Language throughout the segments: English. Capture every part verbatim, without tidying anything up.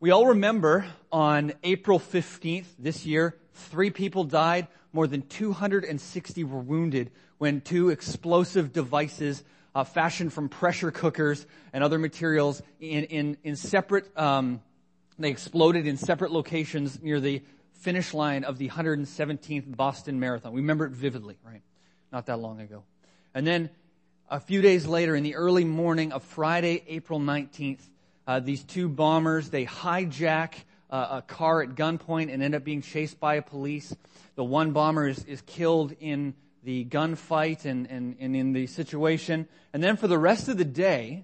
We all remember on April fifteenth this year, three people died, more than two hundred sixty were wounded when two explosive devices uh, fashioned from pressure cookers and other materials in, in, in separate, um, they exploded in separate locations near the finish line of the one hundred seventeenth Boston Marathon. We remember it vividly, right? Not that long ago. And then a few days later, in the early morning of Friday, April nineteenth, Uh, these two bombers, they hijack uh, a car at gunpoint and end up being chased by police. The one bomber is, is killed in the gunfight and, and, and in the situation. And then for the rest of the day,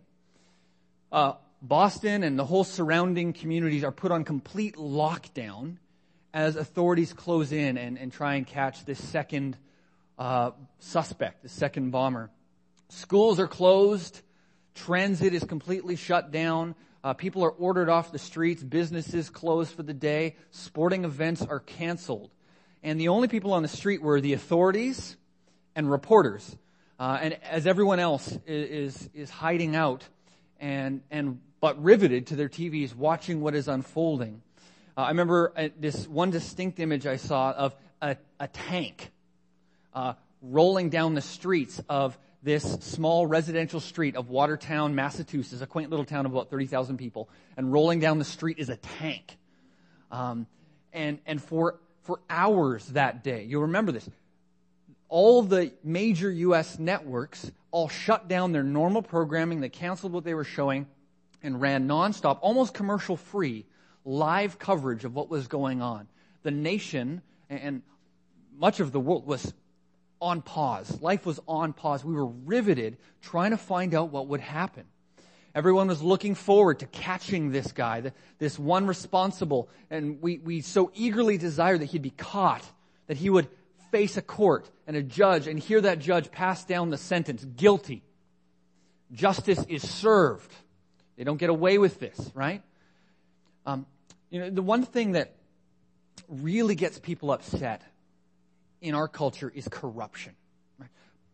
uh, Boston and the whole surrounding communities are put on complete lockdown as authorities close in and, and try and catch this second uh, suspect, the second bomber. Schools are closed. Transit is completely shut down. Uh, people are ordered off the streets. Businesses closed for the day. Sporting events are canceled. And the only people on the street were the authorities and reporters. Uh, and as everyone else is, is, is hiding out and, and, but riveted to their T Vs watching what is unfolding. Uh, I remember uh, this one distinct image I saw of a, a tank, uh, rolling down the streets of this small residential street of Watertown, Massachusetts, a quaint little town of about thirty thousand people, and rolling down the street is a tank. Um, and and for for hours that day, you'll remember this, all the major U S networks all shut down their normal programming. They canceled what they were showing and ran nonstop, almost commercial-free, live coverage of what was going on. The nation and much of the world was on pause. Life was on pause. We were riveted trying to find out what would happen. Everyone was looking forward to catching this guy, the, this one responsible, and we, we so eagerly desired that he'd be caught, that he would face a court and a judge and hear that judge pass down the sentence, guilty. Justice is served. They don't get away with this, right? Um, you know, the one thing that really gets people upset in our culture is corruption. Right?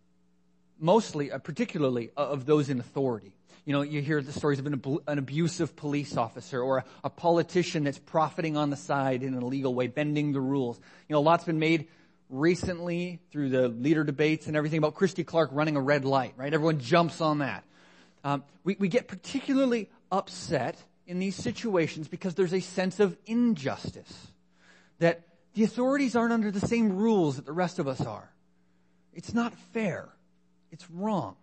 Mostly, uh, particularly uh, of those in authority. You know, you hear the stories of an, ab- an abusive police officer or a, a politician that's profiting on the side in an illegal way, bending the rules. You know, a lot's been made recently through the leader debates and everything about Christy Clark running a red light, right? Everyone jumps on that. Um, we, we get particularly upset in these situations because there's a sense of injustice. That the authorities aren't under the same rules that the rest of us are. It's not fair. It's wrong.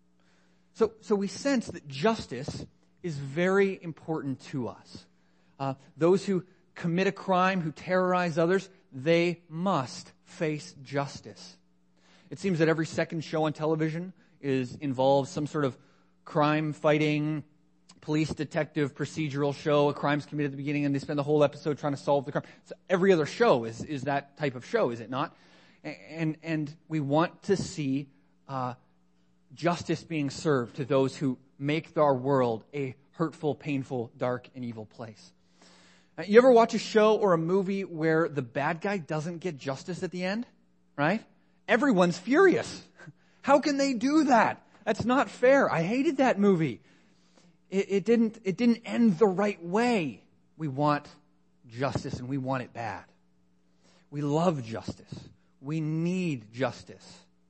So, so we sense that justice is very important to us. Uh, those who commit a crime, who terrorize others, they must face justice. It seems that every second show on television is involves some sort of crime-fighting, police detective procedural show. A crime's committed at the beginning and they spend the whole episode trying to solve the crime. So every other show is, is that type of show, is it not? And, and we want to see uh, justice being served to those who make our world a hurtful, painful, dark, and evil place. Uh, you ever watch a show or a movie where the bad guy doesn't get justice at the end? Right? Everyone's furious. How can they do that? That's not fair. I hated that movie. It, it didn't, it didn't end the right way. We want justice and we want it bad. We love justice. We need justice.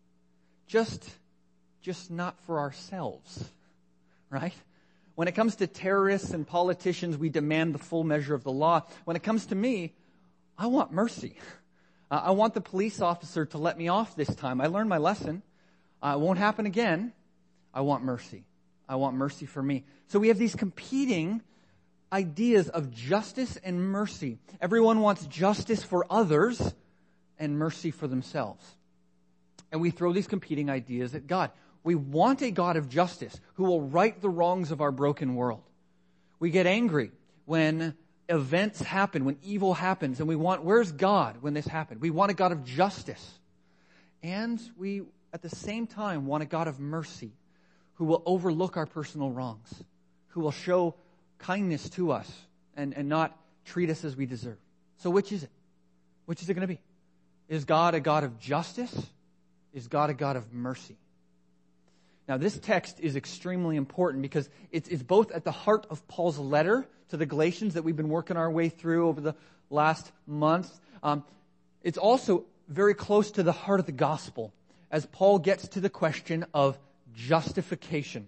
Just, just not for ourselves. Right? When it comes to terrorists and politicians, we demand the full measure of the law. When it comes to me, I want mercy. Uh, I want the police officer to let me off this time. I learned my lesson. Uh, it won't happen again. I want mercy. I want mercy for me. So we have these competing ideas of justice and mercy. Everyone wants justice for others and mercy for themselves. And we throw these competing ideas at God. We want a God of justice who will right the wrongs of our broken world. We get angry when events happen, when evil happens, and we want, where's God when this happened? We want a God of justice. And we, at the same time, want a God of mercy who will overlook our personal wrongs, who will show kindness to us and, and not treat us as we deserve. So which is it? Which is it going to be? Is God a God of justice? Is God a God of mercy? Now, this text is extremely important because it's, it's both at the heart of Paul's letter to the Galatians that we've been working our way through over the last month. Um, it's also very close to the heart of the gospel as Paul gets to the question of justification.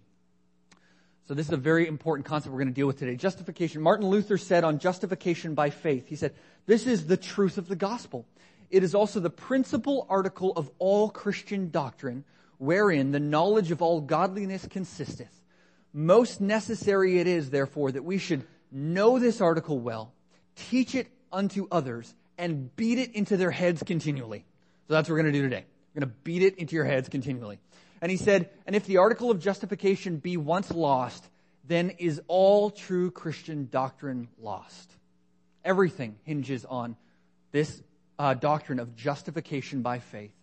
So this is a very important concept we're going to deal with today. Justification. Martin Luther said on justification by faith, he said, "This is the truth of the gospel. It is also the principal article of all Christian doctrine, wherein the knowledge of all godliness consisteth. Most necessary it is, therefore, that we should know this article well, teach it unto others, and beat it into their heads continually." So that's what we're going to do today. We're going to beat it into your heads continually. And he said, "And if the article of justification be once lost, then is all true Christian doctrine lost." Everything hinges on this uh, doctrine of justification by faith.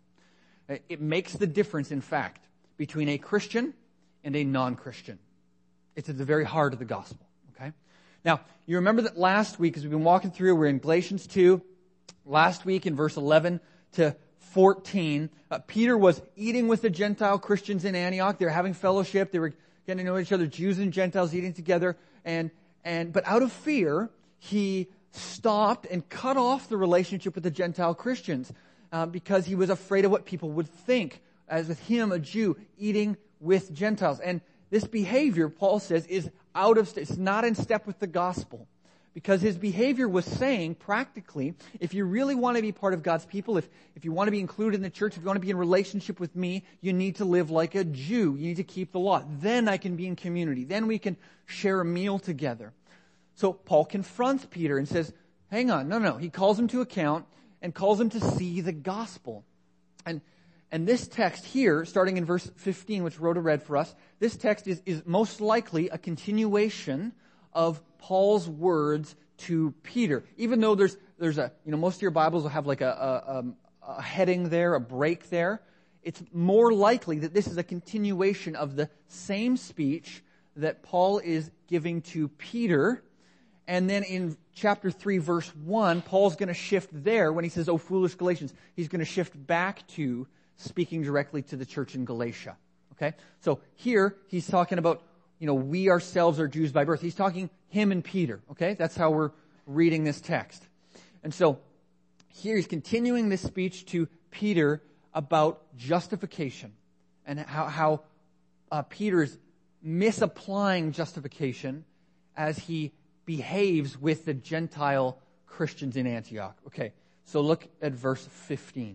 It makes the difference, in fact, between a Christian and a non-Christian. It's at the very heart of the gospel, okay? Now, you remember that last week, as we've been walking through, we're in Galatians two. Last week in verse eleven to fourteen, uh, Peter was eating with the Gentile Christians in Antioch. They were having fellowship. They were getting to know each other, Jews and Gentiles eating together. And, and, but out of fear, he stopped and cut off the relationship with the Gentile Christians. Uh, because he was afraid of what people would think, as with him, a Jew, eating with Gentiles. And this behavior, Paul says, is out of step. It's not in step with the gospel. Because his behavior was saying, practically, if you really want to be part of God's people, if, if you want to be included in the church, if you want to be in relationship with me, you need to live like a Jew. You need to keep the law. Then I can be in community. Then we can share a meal together. So Paul confronts Peter and says, hang on, no, no. He calls him to account and calls him to see the gospel. And and this text here, starting in verse fifteen, which Rhoda read for us, this text is, is most likely a continuation of Paul's words to Peter. Even though there's there's a, you know, most of your Bibles will have like a, a, um, a heading there, a break there. It's more likely that this is a continuation of the same speech that Paul is giving to Peter. And then in chapter three, verse one, Paul's going to shift there when he says, "O foolish Galatians." He's going to shift back to speaking directly to the church in Galatia. Okay? So here, he's talking about, you know, we ourselves are Jews by birth. He's talking him and Peter. Okay? That's how we're reading this text. And so here he's continuing this speech to Peter about justification and how, how uh, Peter's misapplying justification as he behaves with the Gentile Christians in Antioch. Okay, so look at verse fifteen.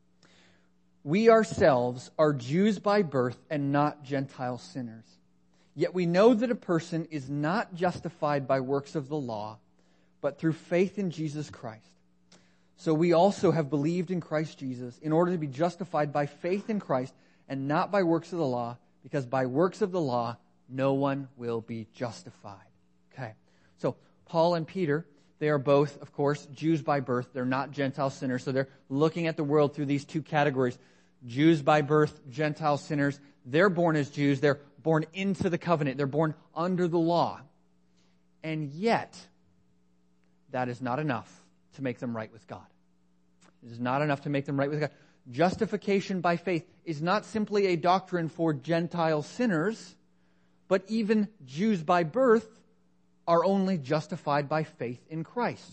"We ourselves are Jews by birth and not Gentile sinners. Yet we know that a person is not justified by works of the law, but through faith in Jesus Christ. So we also have believed in Christ Jesus in order to be justified by faith in Christ and not by works of the law, because by works of the law no one will be justified." Okay. So Paul and Peter, they are both, of course, Jews by birth. They're not Gentile sinners. So they're looking at the world through these two categories. Jews by birth, Gentile sinners. They're born as Jews. They're born into the covenant. They're born under the law. And yet, that is not enough to make them right with God. It is not enough to make them right with God. Justification by faith is not simply a doctrine for Gentile sinners, but even Jews by birth are only justified by faith in Christ.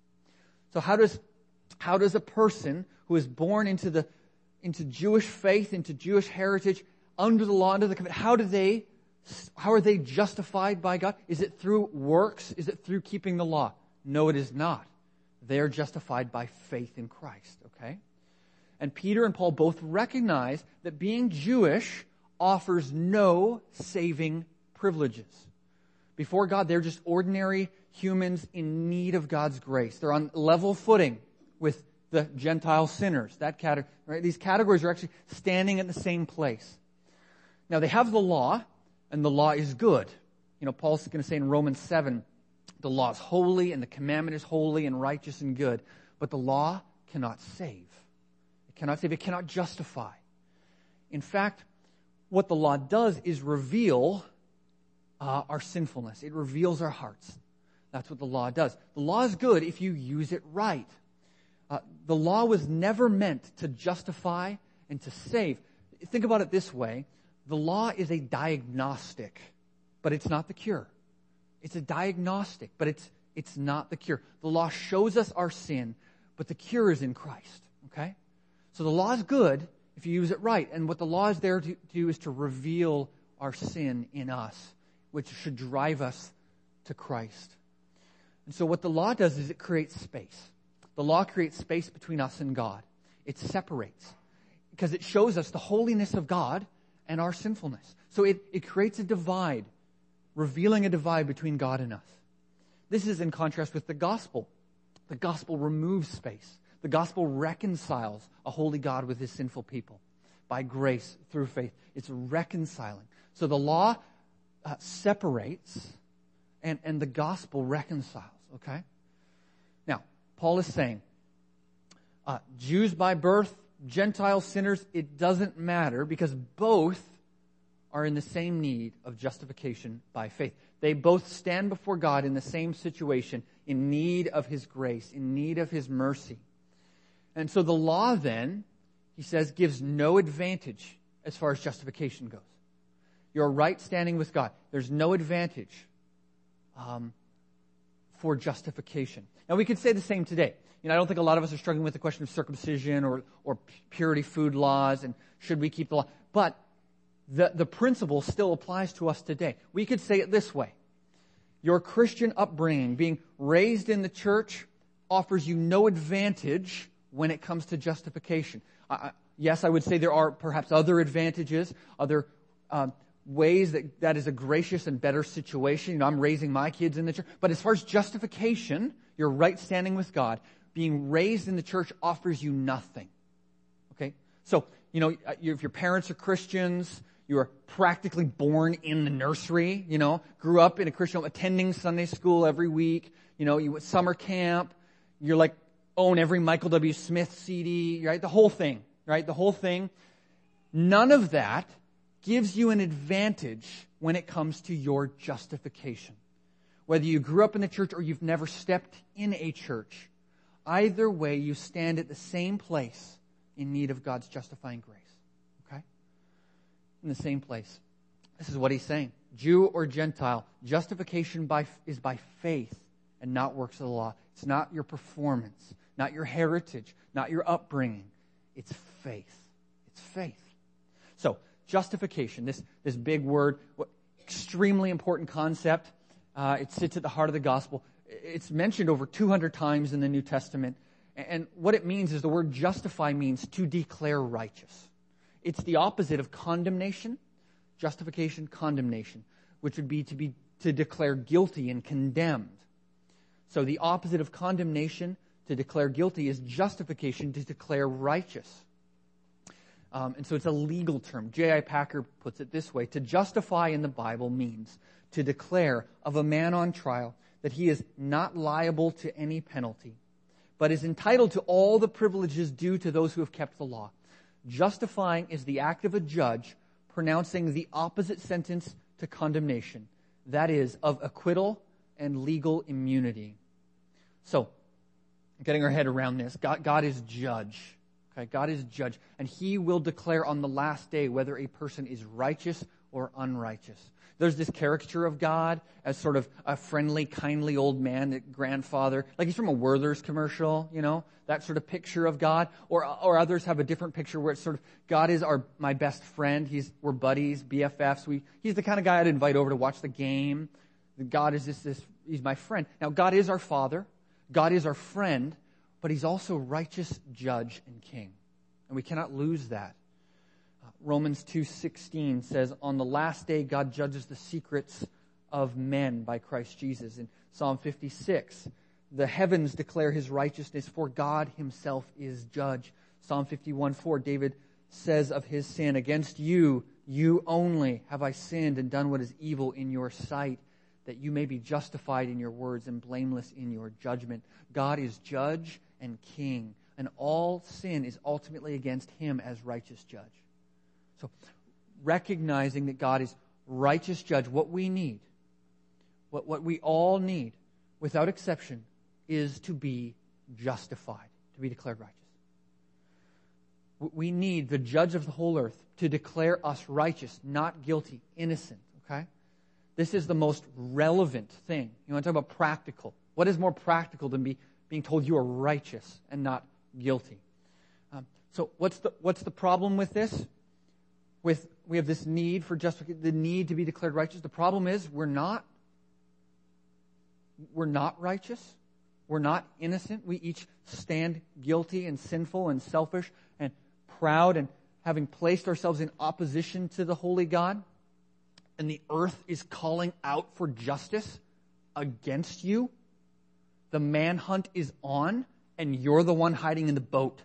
So how does how does a person who is born into the into Jewish faith, into Jewish heritage, under the law, under the covenant, how do they how are they justified by God? Is it through works? Is it through keeping the law? No, it is not. They are justified by faith in Christ, okay? And Peter and Paul both recognize that being Jewish offers no saving privileges. Before God, they're just ordinary humans in need of God's grace. They're on level footing with the Gentile sinners. That category, right? These categories are actually standing at the same place. Now, they have the law, and the law is good. You know, Paul's going to say in Romans seven, the law is holy, and the commandment is holy and righteous and good. But the law cannot save. It cannot save. It cannot justify. In fact, what the law does is reveal uh, our sinfulness. It reveals our hearts. That's what the law does. The law is good if you use it right. Uh, the law was never meant to justify and to save. Think about it this way. The law is a diagnostic, but it's not the cure. It's a diagnostic, but it's it's not the cure. The law shows us our sin, but the cure is in Christ, okay? So the law is good if you use it right. And what the law is there to do is to reveal our sin in us, which should drive us to Christ. And so what the law does is it creates space. The law creates space between us and God. It separates because it shows us the holiness of God and our sinfulness. So it, it creates a divide, revealing a divide between God and us. This is in contrast with the gospel. The gospel removes space. The gospel reconciles a holy God with his sinful people by grace through faith. It's reconciling. So the law uh, separates and, and the gospel reconciles, okay? Now, Paul is saying, uh, Jews by birth, Gentile sinners, it doesn't matter because both are in the same need of justification by faith. They both stand before God in the same situation, in need of his grace, in need of his mercy. And so the law then, he says, gives no advantage as far as justification goes. Your right standing with God, there's no advantage um, for justification. Now we could say the same today. You know, I don't think a lot of us are struggling with the question of circumcision or, or purity food laws and should we keep the law. But the, the principle still applies to us today. We could say it this way. Your Christian upbringing, being raised in the church, offers you no advantage when it comes to justification. Uh, yes, I would say there are perhaps other advantages, other um, ways that that is a gracious and better situation. You know, I'm raising my kids in the church. But as far as justification, your right standing with God, being raised in the church offers you nothing. Okay? So, you know, if your parents are Christians, you were practically born in the nursery, you know, grew up in a Christian home, attending Sunday school every week, you know, you went summer camp, you're like, own every Michael W. Smith C D, right? The whole thing, right? The whole thing. None of that gives you an advantage when it comes to your justification. Whether you grew up in the church or you've never stepped in a church, either way, you stand at the same place in need of God's justifying grace. Okay? In the same place. This is what he's saying. Jew or Gentile, justification by is by faith and not works of the law. It's not your performance, not your heritage, not your upbringing. It's faith. It's faith. So, justification, this, this big word, extremely important concept. Uh, it sits at the heart of the gospel. It's mentioned over two hundred times in the New Testament. And what it means is the word justify means to declare righteous. It's the opposite of condemnation, justification, condemnation, which would be to be to declare guilty and condemned. So the opposite of condemnation, to declare guilty, is justification, to declare righteous. Um, and so it's a legal term. J I Packer puts it this way. To justify in the Bible means to declare of a man on trial that he is not liable to any penalty, but is entitled to all the privileges due to those who have kept the law. Justifying is the act of a judge pronouncing the opposite sentence to condemnation, that is, of acquittal and legal immunity. So, getting our head around this, God, God is judge. Okay, God is judge, and he will declare on the last day whether a person is righteous or unrighteous. There's this caricature of God as sort of a friendly, kindly old man, that grandfather, like he's from a Werther's commercial, you know, that sort of picture of God. Or or others have a different picture where it's sort of, God is our my best friend. He's we're buddies, B F Fs. We he's the kind of guy I'd invite over to watch the game. God is this this he's my friend. Now God is our Father. God is our friend, but he's also righteous judge and king. And we cannot lose that. Uh, Romans two sixteen says, on the last day God judges the secrets of men by Christ Jesus. In Psalm fifty-six, the heavens declare his righteousness, for God himself is judge. Psalm fifty-one four, David says of his sin, against you, you only have I sinned and done what is evil in your sight, that you may be justified in your words and blameless in your judgment. God is judge and king, and all sin is ultimately against him as righteous judge. So, recognizing that God is righteous judge, what we need, what, what we all need, without exception, is to be justified, to be declared righteous. We need the judge of the whole earth to declare us righteous, not guilty, innocent, okay? This is the most relevant thing. You want to talk about practical. What is more practical than be, being told you are righteous and not guilty? Um, so what's the what's the problem with this? With we have this need for justification, the need to be declared righteous. The problem is we're not. We're not righteous. We're not innocent. We each stand guilty and sinful and selfish and proud and having placed ourselves in opposition to the holy God. And the earth is calling out for justice against you. The manhunt is on, and you're the one hiding in the boat.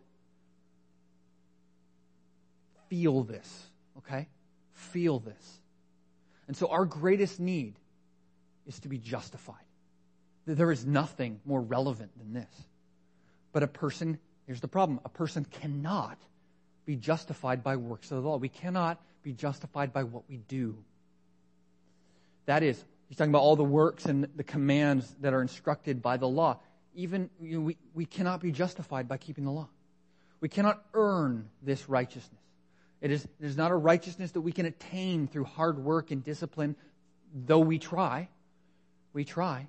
Feel this, okay? Feel this. And so our greatest need is to be justified. There is nothing more relevant than this. But a person, here's the problem, a person cannot be justified by works of the law. We cannot be justified by what we do. That is, he's talking about all the works and the commands that are instructed by the law. Even, you know, we, we cannot be justified by keeping the law. We cannot earn this righteousness. It is, it is not a righteousness that we can attain through hard work and discipline, though we try. We try.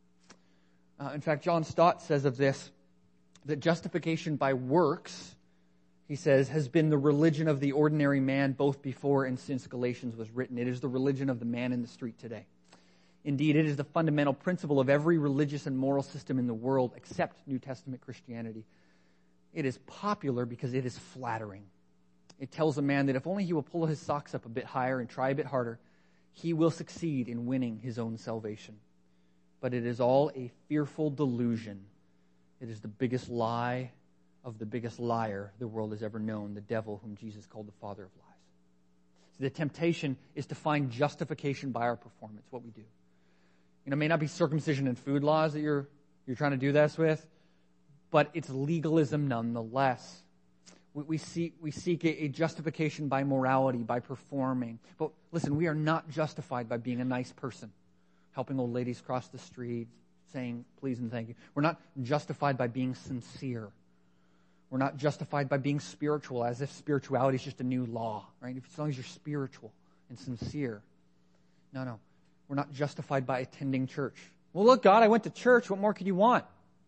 Uh, in fact, John Stott says of this, that justification by works, he says, has been the religion of the ordinary man both before and since Galatians was written. It is the religion of the man in the street today. Indeed, it is the fundamental principle of every religious and moral system in the world except New Testament Christianity. It is popular because it is flattering. It tells a man that if only he will pull his socks up a bit higher and try a bit harder, he will succeed in winning his own salvation. But it is all a fearful delusion. It is the biggest lie of the biggest liar the world has ever known, the devil whom Jesus called the father of lies. So the temptation is to find justification by our performance, what we do. You know, it may not be circumcision and food laws that you're you're trying to do this with, but it's legalism nonetheless. We, we seek we seek a, a justification by morality, by performing. But listen, we are not justified by being a nice person, helping old ladies cross the street, saying please and thank you. We're not justified by being sincere. We're not justified by being spiritual, as if spirituality is just a new law, right? As long as you're spiritual and sincere. No, no. We're not justified by attending church. Well, look, God, I went to church. What more could you want?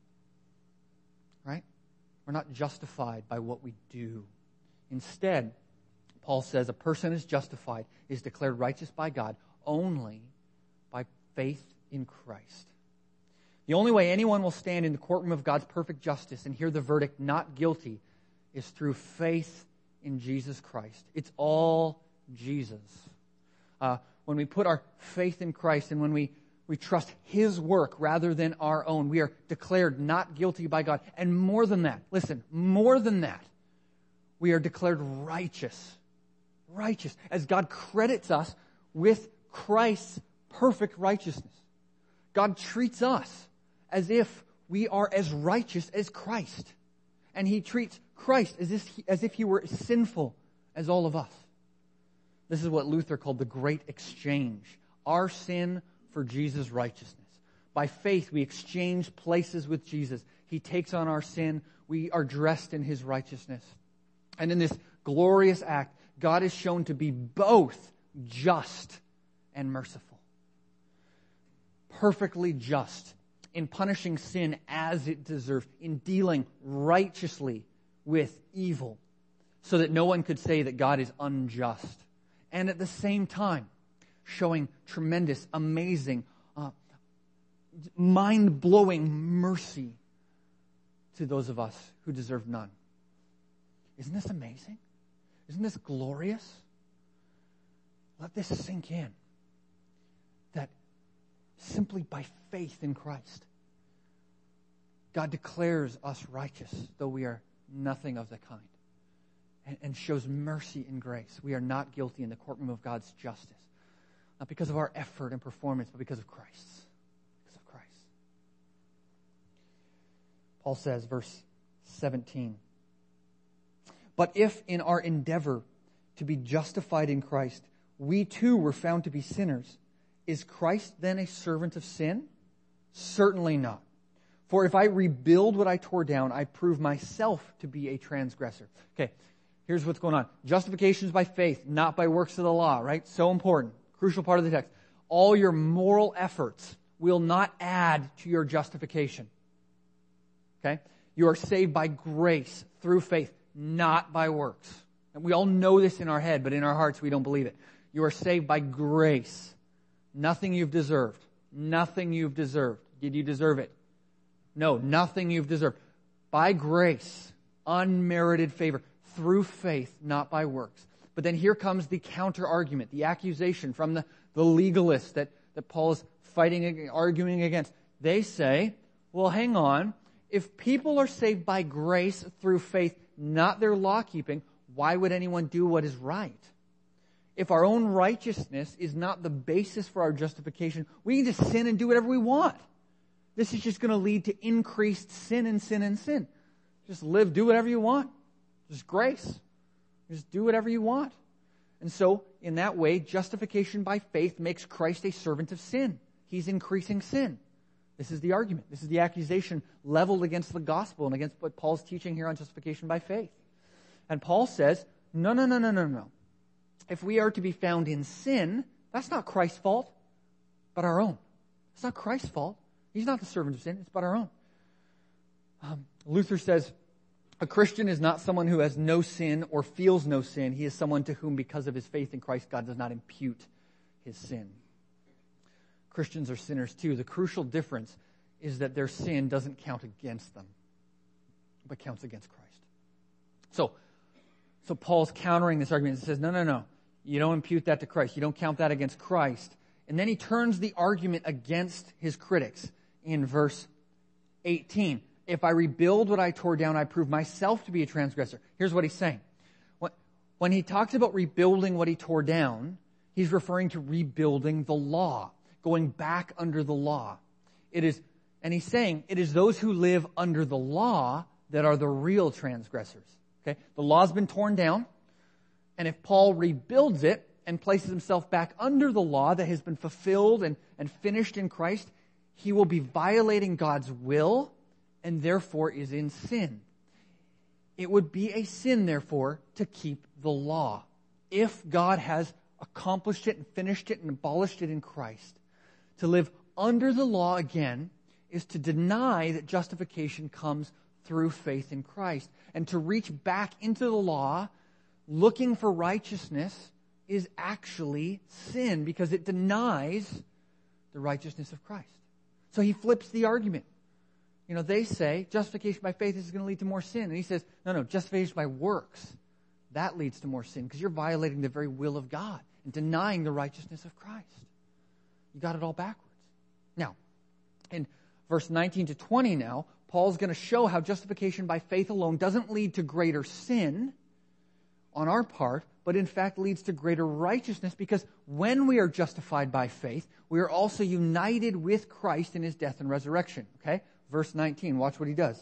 Right? We're not justified by what we do. Instead, Paul says a person is justified, is declared righteous by God only by faith in Christ. The only way anyone will stand in the courtroom of God's perfect justice and hear the verdict not guilty is through faith in Jesus Christ. It's all Jesus. Uh, when we put our faith in Christ and when we, we trust His work rather than our own, we are declared not guilty by God. And more than that, listen, more than that, we are declared righteous. Righteous. As God credits us with Christ's perfect righteousness. God treats us as if we are as righteous as Christ. And He treats Christ as if he, as if he were as sinful as all of us. This is what Luther called the great exchange. Our sin for Jesus' righteousness. By faith, we exchange places with Jesus. He takes on our sin. We are dressed in His righteousness. And in this glorious act, God is shown to be both just and merciful. Perfectly just in punishing sin as it deserves, in dealing righteously with evil, so that no one could say that God is unjust. And at the same time, showing tremendous, amazing, uh, mind-blowing mercy to those of us who deserve none. Isn't this amazing? Isn't this glorious? Let this sink in. That simply by faith in Christ, God declares us righteous, though we are nothing of the kind, and, and shows mercy and grace. We are not guilty in the courtroom of God's justice, not because of our effort and performance, but because of Christ's. Because of Christ. Paul says, verse seventeen, "But if in our endeavor to be justified in Christ, we too were found to be sinners, is Christ then a servant of sin? Certainly not. For if I rebuild what I tore down, I prove myself to be a transgressor." Okay, here's what's going on. Justification is by faith, not by works of the law, right? So important. Crucial part of the text. All your moral efforts will not add to your justification. Okay? You are saved by grace through faith, not by works. And we all know this in our head, but in our hearts we don't believe it. You are saved by grace. Nothing you've deserved. Nothing you've deserved. Did you deserve it? No, nothing you've deserved. By grace, unmerited favor, through faith, not by works. But then here comes the counter-argument, the accusation from the, the legalists that, that Paul is fighting, arguing against. They say, well, hang on. If people are saved by grace through faith, not their law-keeping, why would anyone do what is right? If our own righteousness is not the basis for our justification, we can just sin and do whatever we want. This is just going to lead to increased sin and sin and sin. Just live, do whatever you want. Just grace. Just do whatever you want. And so, in that way, justification by faith makes Christ a servant of sin. He's increasing sin. This is the argument. This is the accusation leveled against the gospel and against what Paul's teaching here on justification by faith. And Paul says, no, no, no, no, no, no. If we are to be found in sin, that's not Christ's fault, but our own. It's not Christ's fault. He's not the servant of sin. It's but our own. Um, Luther says, a Christian is not someone who has no sin or feels no sin. He is someone to whom, because of his faith in Christ, God does not impute his sin. Christians are sinners too. The crucial difference is that their sin doesn't count against them, but counts against Christ. So, so Paul's countering this argument and says, no, no, no. You don't impute that to Christ. You don't count that against Christ. And then he turns the argument against his critics in verse eighteen. If I rebuild what I tore down, I prove myself to be a transgressor. Here's what he's saying. When he talks about rebuilding what he tore down, he's referring to rebuilding the law, going back under the law. It is, and he's saying, it is those who live under the law that are the real transgressors. Okay? The law's been torn down, and if Paul rebuilds it and places himself back under the law that has been fulfilled and, and finished in Christ, he will be violating God's will and therefore is in sin. It would be a sin, therefore, to keep the law if God has accomplished it and finished it and abolished it in Christ. To live under the law again is to deny that justification comes through faith in Christ. And to reach back into the law looking for righteousness is actually sin because it denies the righteousness of Christ. So he flips the argument. You know, they say justification by faith is going to lead to more sin. And he says, no, no, justification by works, that leads to more sin because you're violating the very will of God and denying the righteousness of Christ. You got it all backwards. Now, in verse nineteen to twenty now, Paul's going to show how justification by faith alone doesn't lead to greater sin on our part, but in fact leads to greater righteousness because when we are justified by faith, we are also united with Christ in his death and resurrection. Okay? Verse nineteen, watch what he does.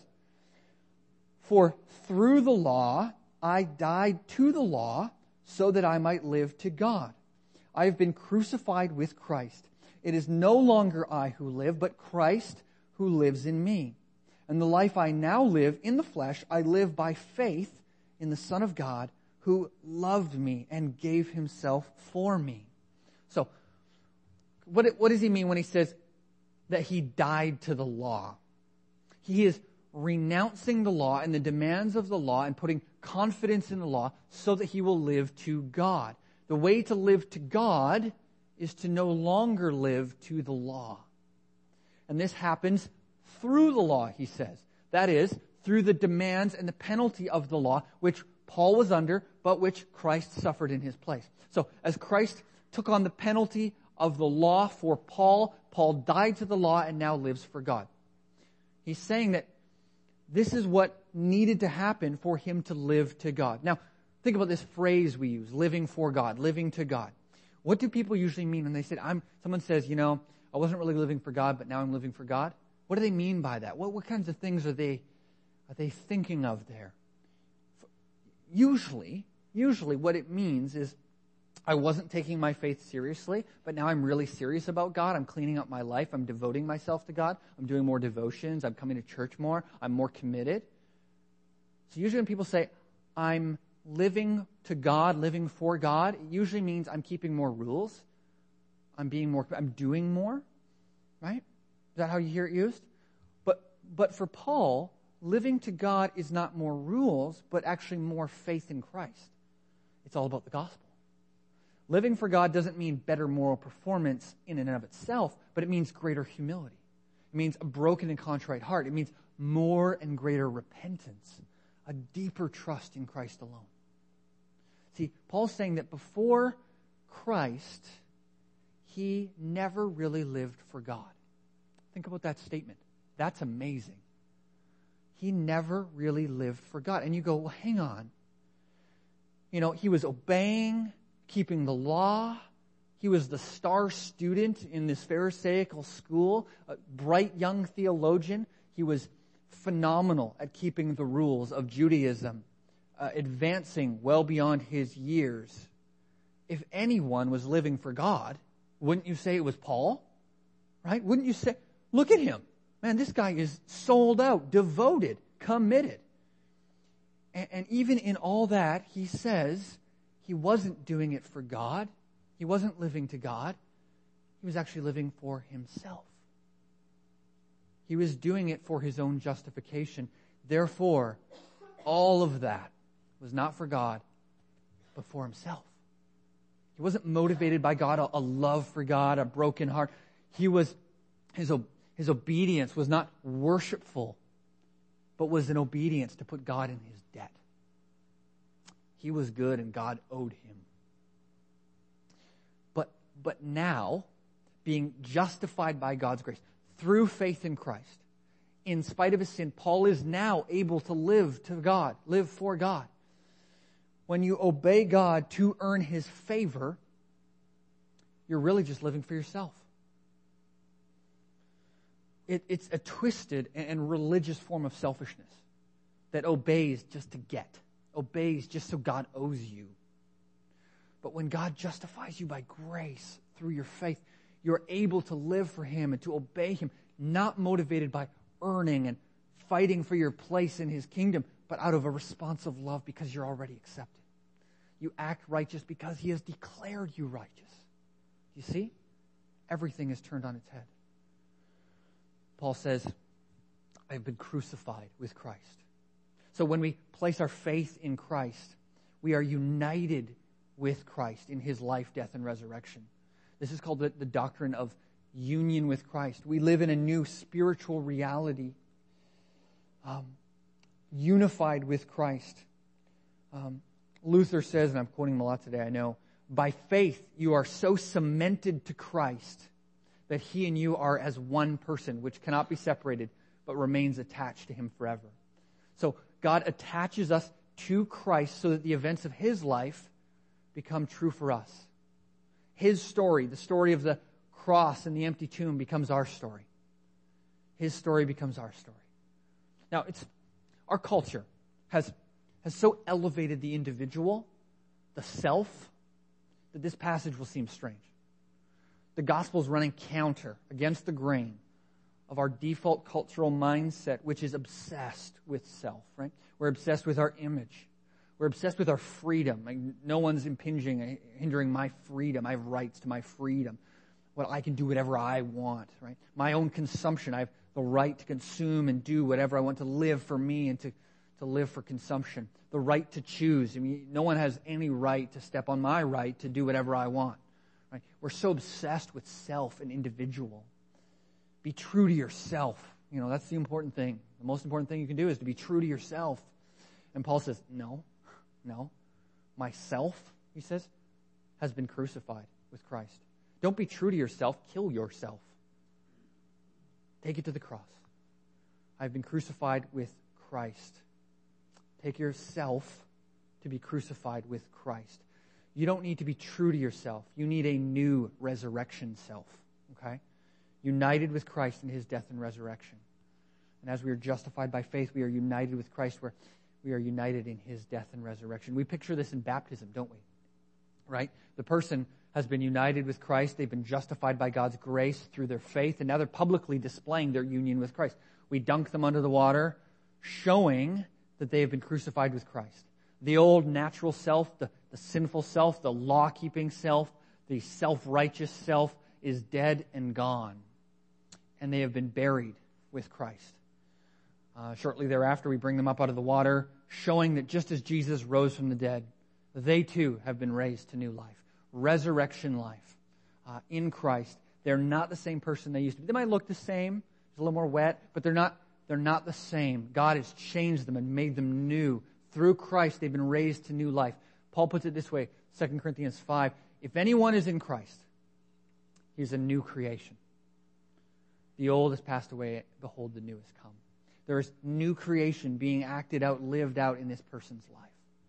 For through the law I died to the law so that I might live to God. I have been crucified with Christ. It is no longer I who live, but Christ who lives in me. And the life I now live in the flesh, I live by faith in the Son of God who loved me and gave himself for me. So, what, what does he mean when he says that he died to the law? He is renouncing the law and the demands of the law and putting confidence in the law so that he will live to God. The way to live to God is to no longer live to the law. And this happens through the law, he says. That is, through the demands and the penalty of the law, which Paul was under, but which Christ suffered in his place. So, as Christ took on the penalty of the law for Paul, Paul died to the law and now lives for God. He's saying that this is what needed to happen for him to live to God. Now, think about this phrase we use, living for God, living to God. What do people usually mean when they say, I'm, someone says, you know, I wasn't really living for God, but now I'm living for God? What do they mean by that? What, what kinds of things are they, are they thinking of there? Usually, usually what it means is I wasn't taking my faith seriously, but now I'm really serious about God. I'm cleaning up my life. I'm devoting myself to God. I'm doing more devotions. I'm coming to church more. I'm more committed. So usually when people say, I'm living to God, living for God, it usually means I'm keeping more rules. I'm being more, I'm doing more, right? Is that how you hear it used? But, but for Paul, living to God is not more rules, but actually more faith in Christ. It's all about the gospel. Living for God doesn't mean better moral performance in and of itself, but it means greater humility. It means a broken and contrite heart. It means more and greater repentance, a deeper trust in Christ alone. See, Paul's saying that before Christ, he never really lived for God. Think about that statement. That's amazing. He never really lived for God. And you go, well, hang on. You know, he was obeying, keeping the law. He was the star student in this Pharisaical school, a bright young theologian. He was phenomenal at keeping the rules of Judaism, uh, advancing well beyond his years. If anyone was living for God, wouldn't you say it was Paul? Right? Wouldn't you say, look at him. Man, this guy is sold out, devoted, committed. And, and even in all that, he says he wasn't doing it for God. He wasn't living to God. He was actually living for himself. He was doing it for his own justification. Therefore, all of that was not for God, but for himself. He wasn't motivated by God, a, a love for God, a broken heart. He was, his, his obedience was not worshipful, but was an obedience to put God in his debt. He was good and God owed him. But, but now, being justified by God's grace, through faith in Christ, in spite of his sin, Paul is now able to live to God, live for God. When you obey God to earn his favor, you're really just living for yourself. It, it's a twisted and religious form of selfishness that obeys just to get, obeys just so God owes you. But when God justifies you by grace through your faith, you're able to live for him and to obey him, not motivated by earning and fighting for your place in his kingdom, but out of a responsive love because you're already accepted. You act righteous because he has declared you righteous. You see? Everything is turned on its head. Paul says, I've been crucified with Christ. So when we place our faith in Christ, we are united with Christ in his life, death, and resurrection. This is called the, the doctrine of union with Christ. We live in a new spiritual reality, um, unified with Christ. Um, Luther says, and I'm quoting him a lot today, I know, by faith you are so cemented to Christ that he and you are as one person, which cannot be separated, but remains attached to him forever. So God attaches us to Christ so that the events of his life become true for us. His story, the story of the cross and the empty tomb, becomes our story. His story becomes our story. Now, it's our culture has, has so elevated the individual, the self, that this passage will seem strange. The gospel is running counter, against the grain of our default cultural mindset, which is obsessed with self, right? We're obsessed with our image. We're obsessed with our freedom. Like, no one's impinging, hindering my freedom. I have rights to my freedom. Well, I can do whatever I want, right? My own consumption. I have the right to consume and do whatever I want, to live for me and to, to live for consumption. The right to choose. I mean, no one has any right to step on my right to do whatever I want. Right? We're so obsessed with self and individual. Be true to yourself. You know, that's the important thing. The most important thing you can do is to be true to yourself. And Paul says, no, no. Myself, he says, has been crucified with Christ. Don't be true to yourself. Kill yourself. Take it to the cross. I've been crucified with Christ. Take yourself to be crucified with Christ. You don't need to be true to yourself. You need a new resurrection self. Okay? United with Christ in his death and resurrection. And as we are justified by faith, we are united with Christ where we are united in his death and resurrection. We picture this in baptism, don't we? Right? The person has been united with Christ. They've been justified by God's grace through their faith, and now they're publicly displaying their union with Christ. We dunk them under the water, showing that they have been crucified with Christ. The old natural self, the, the sinful self, the law-keeping self, the self-righteous self is dead and gone. And they have been buried with Christ. Uh, shortly thereafter, we bring them up out of the water, showing that just as Jesus rose from the dead, they too have been raised to new life. Resurrection life uh, in Christ. They're not the same person they used to be. They might look the same, it's a little more wet, but they're not, they're not the same. God has changed them and made them new. Through Christ, they've been raised to new life. Paul puts it this way, Second Corinthians five, if anyone is in Christ, he is a new creation. The old has passed away, behold, the new has come. There is new creation being acted out, lived out in this person's life.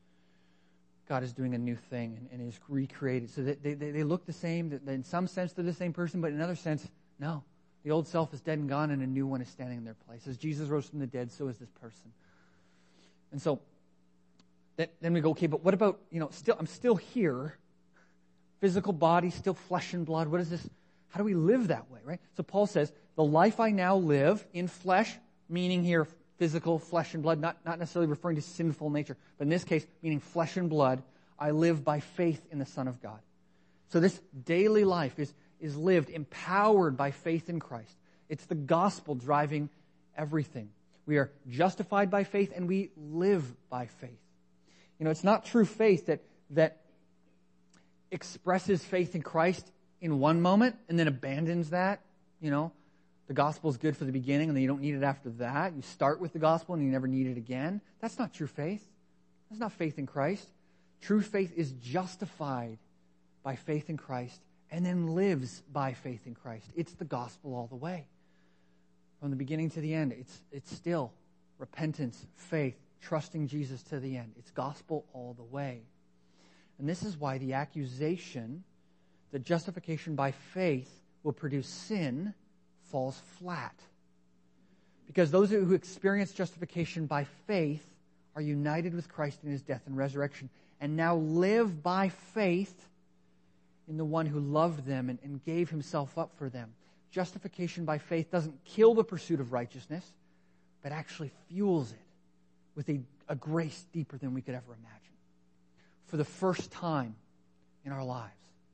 God is doing a new thing and, and is recreated. So that they, they, they look the same. That in some sense, they're the same person, but in another sense, no. The old self is dead and gone, and a new one is standing in their place. As Jesus rose from the dead, so is this person. And so that, then we go, okay, but what about, you know, still I'm still here. Physical body, still flesh and blood. What is this? How do we live that way, right? So Paul says, the life I now live in flesh, meaning here physical, flesh and blood, not, not necessarily referring to sinful nature, but in this case, meaning flesh and blood, I live by faith in the Son of God. So this daily life is, is lived empowered by faith in Christ. It's the gospel driving everything. We are justified by faith and we live by faith. You know, it's not true faith that, that expresses faith in Christ in one moment and then abandons that, you know. The gospel is good for the beginning and then you don't need it after that. You start with the gospel and you never need it again. That's not true faith. That's not faith in Christ. True faith is justified by faith in Christ and then lives by faith in Christ. It's the gospel all the way. From the beginning to the end, it's, it's still repentance, faith, trusting Jesus to the end. It's gospel all the way. And this is why the accusation that justification by faith will produce sin falls flat. Because those who experience justification by faith are united with Christ in his death and resurrection and now live by faith in the one who loved them and, and gave himself up for them. Justification by faith doesn't kill the pursuit of righteousness, but actually fuels it with a, a grace deeper than we could ever imagine. For the first time in our lives,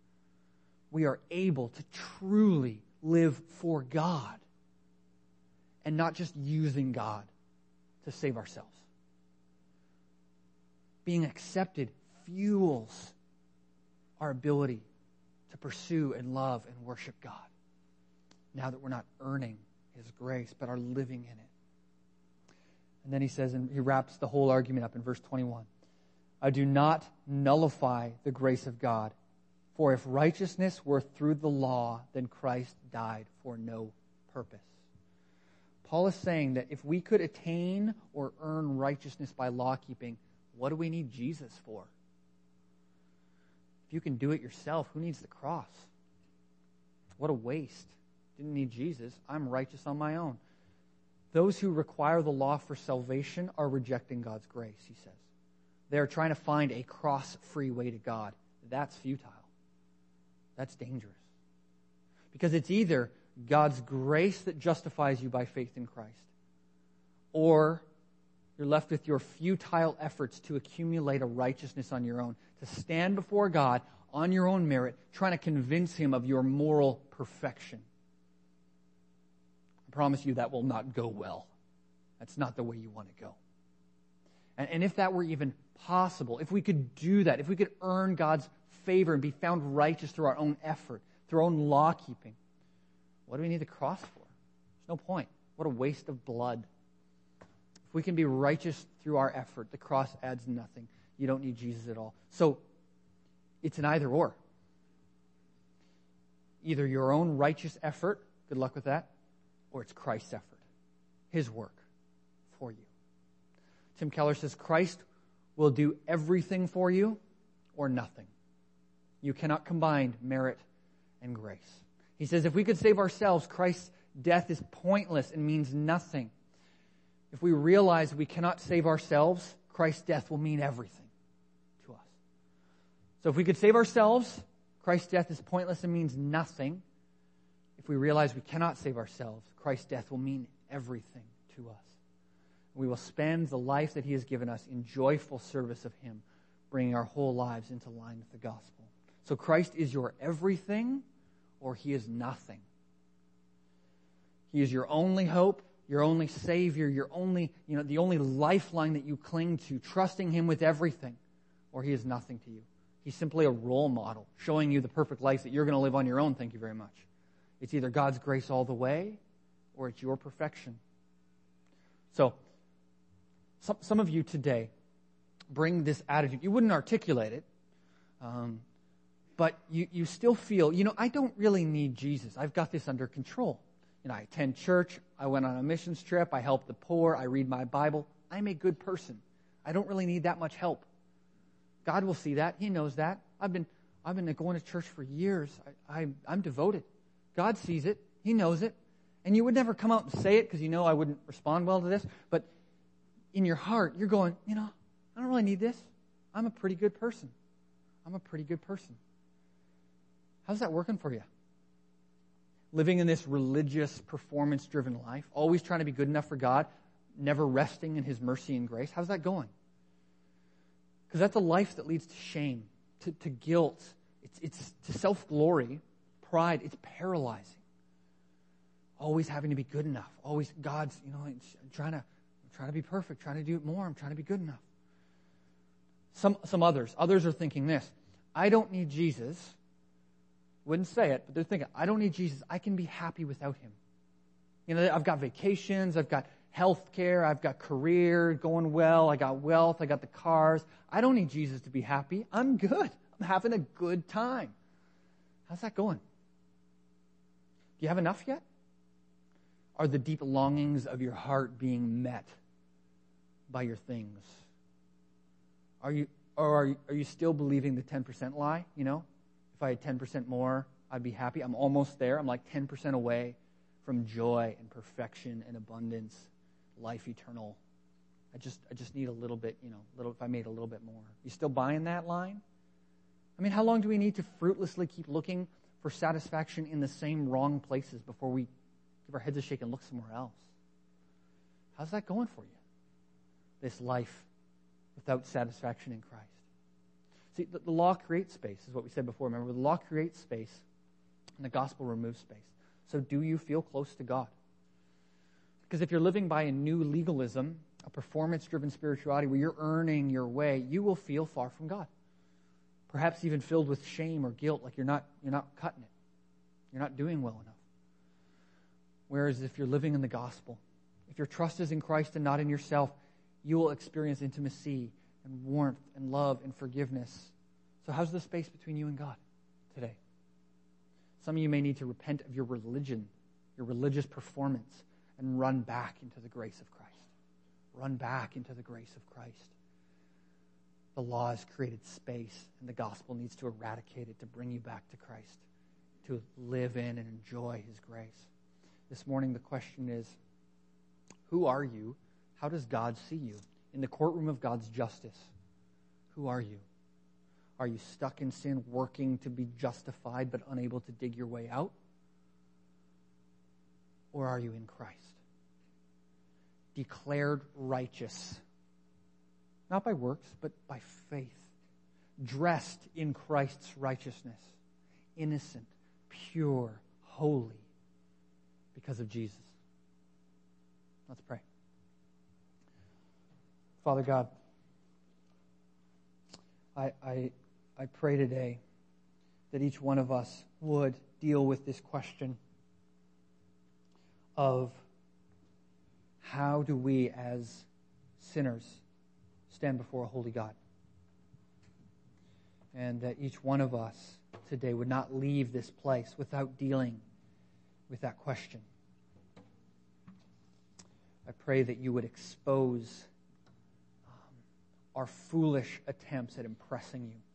we are able to truly live for God and not just using God to save ourselves. Being accepted fuels our ability to pursue and love and worship God now that we're not earning his grace but are living in it. And then he says, and he wraps the whole argument up in verse twenty-one. I do not nullify the grace of God. For if righteousness were through the law, then Christ died for no purpose. Paul is saying that if we could attain or earn righteousness by law keeping, what do we need Jesus for? If you can do it yourself, who needs the cross? What a waste. Didn't need Jesus. I'm righteous on my own. Those who require the law for salvation are rejecting God's grace, he says. They're trying to find a cross-free way to God. That's futile. That's dangerous. Because it's either God's grace that justifies you by faith in Christ, or you're left with your futile efforts to accumulate a righteousness on your own, to stand before God on your own merit, trying to convince him of your moral perfection. I promise you that will not go well. That's not the way you want to go. And, and if that were even possible, if we could do that, if we could earn God's favor and be found righteous through our own effort, through our own law keeping, what do we need the cross for? There's no point. What a waste of blood. If we can be righteous through our effort, the cross adds nothing. You don't need Jesus at all. So it's an either or. Either your own righteous effort, good luck with that, or it's Christ's effort, his work for you. Tim Keller says Christ will do everything for you or nothing. You cannot combine merit and grace. He says if we could save ourselves, Christ's death is pointless and means nothing. If we realize we cannot save ourselves, Christ's death will mean everything to us. So if we could save ourselves, Christ's death is pointless and means nothing. If we realize we cannot save ourselves, Christ's death will mean everything to us. We will spend the life that he has given us in joyful service of him, bringing our whole lives into line with the gospel. So Christ is your everything, or he is nothing. He is your only hope, your only Savior, your only, you know, the only lifeline that you cling to, trusting him with everything, or he is nothing to you. He's simply a role model, showing you the perfect life that you're going to live on your own, thank you very much. It's either God's grace all the way, or it's your perfection. So, some, some of you today bring this attitude. You wouldn't articulate it, um, but you, you still feel, you know, I don't really need Jesus. I've got this under control. You know, I attend church, I went on a missions trip, I help the poor, I read my Bible. I'm a good person. I don't really need that much help. God will see that. He knows that. I've been I've been going to church for years. I, I, I'm devoted. God sees it. He knows it. And you would never come out and say it because you know I wouldn't respond well to this. But in your heart, you're going, you know, I don't really need this. I'm a pretty good person. I'm a pretty good person. How's that working for you? Living in this religious, performance-driven life, always trying to be good enough for God, never resting in his mercy and grace. How's that going? Because that's a life that leads to shame, to, to guilt. It's, it's to self-glory, pride. It's paralyzing. Always having to be good enough. Always God's, you know, I'm trying to, I'm trying to be perfect, trying to do it more. I'm trying to be good enough. Some, some others, others are thinking this. I don't need Jesus. Wouldn't say it, but they're thinking, I don't need Jesus. I can be happy without him. You know, I've got vacations. I've got health care. I've got career going well. I got wealth. I got the cars. I don't need Jesus to be happy. I'm good. I'm having a good time. How's that going? Do you have enough yet? Are the deep longings of your heart being met by your things? Are you, or are you, are you still believing the ten percent lie? You know, if I had ten percent more, I'd be happy. I'm almost there. I'm like ten percent away from joy and perfection and abundance, life eternal. I just, I just need a little bit, you know, little. If I made a little bit more. You still buying that line? I mean, how long do we need to fruitlessly keep looking for satisfaction in the same wrong places before we give our heads a shake and look somewhere else? How's that going for you? This life without satisfaction in Christ. See, the, the law creates space, is what we said before. Remember, the law creates space, and the gospel removes space. So do you feel close to God? Because if you're living by a new legalism, a performance-driven spirituality where you're earning your way, you will feel far from God. Perhaps even filled with shame or guilt, like you're not, you're not cutting it. You're not doing well enough. Whereas if you're living in the gospel, if your trust is in Christ and not in yourself, you will experience intimacy and warmth and love and forgiveness. So how's the space between you and God today? Some of you may need to repent of your religion, your religious performance, and run back into the grace of Christ. Run back into the grace of Christ. The law has created space, and the gospel needs to eradicate it to bring you back to Christ, to live in and enjoy his grace. This morning, the question is, who are you? How does God see you? In the courtroom of God's justice, who are you? Are you stuck in sin, working to be justified but unable to dig your way out? Or are you in Christ? Declared righteous, not by works, but by faith. Dressed in Christ's righteousness, innocent, pure, holy, because of Jesus. Let's pray. Father God, I, I, I pray today that each one of us would deal with this question of how do we as sinners stand before a holy God? And that each one of us today would not leave this place without dealing with that question. I pray that you would expose um, our foolish attempts at impressing you.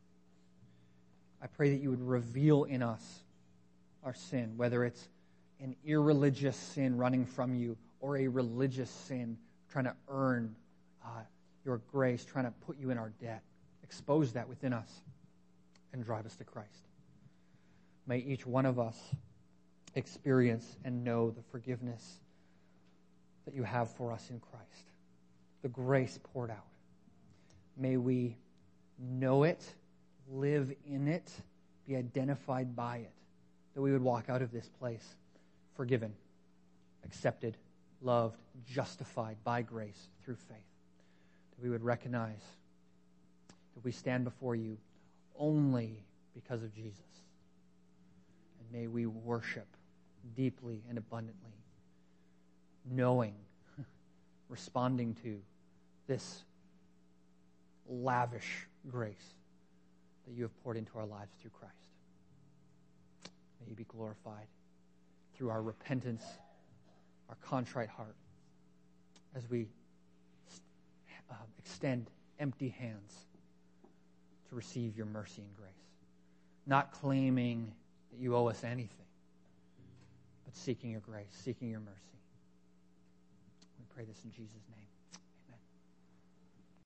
I pray that you would reveal in us our sin, whether it's an irreligious sin running from you or a religious sin trying to earn uh, your grace, trying to put you in our debt. Expose that within us and drive us to Christ. May each one of us experience and know the forgiveness that you have for us in Christ, the grace poured out. May we know it, live in it, be identified by it, that we would walk out of this place forgiven, accepted, loved, justified by grace through faith. That we would recognize that we stand before you only because of Jesus. And may we worship deeply and abundantly, knowing, responding to this lavish grace that you have poured into our lives through Christ. May you be glorified through our repentance, our contrite heart, as we uh, extend empty hands to receive your mercy and grace. Not claiming that you owe us anything, but seeking your grace, seeking your mercy. We pray this in Jesus' name.